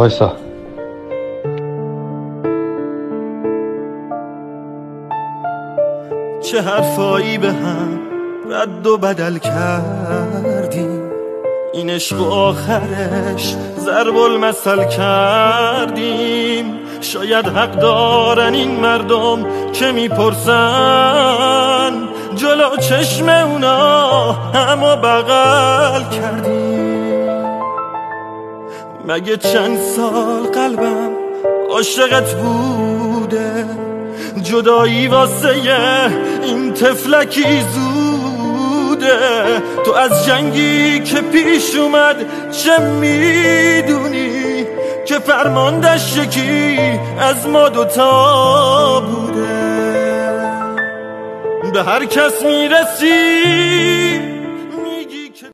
وایسا. چه حرفایی به هم رد و بدل کردیم، این عشق و آخرش ضرب المثل کردیم. شاید حق دارن این مردم که میپرسن، جلو چشم اونا همو بغل کردیم. مگه چند سال قلبم عاشقت بوده، جدایی واسه این طفلکی زوده. تو از جنگی که پیش اومد چه میدونی، که فرماندش یکی از ما دوتا بوده. به هر کس میرسی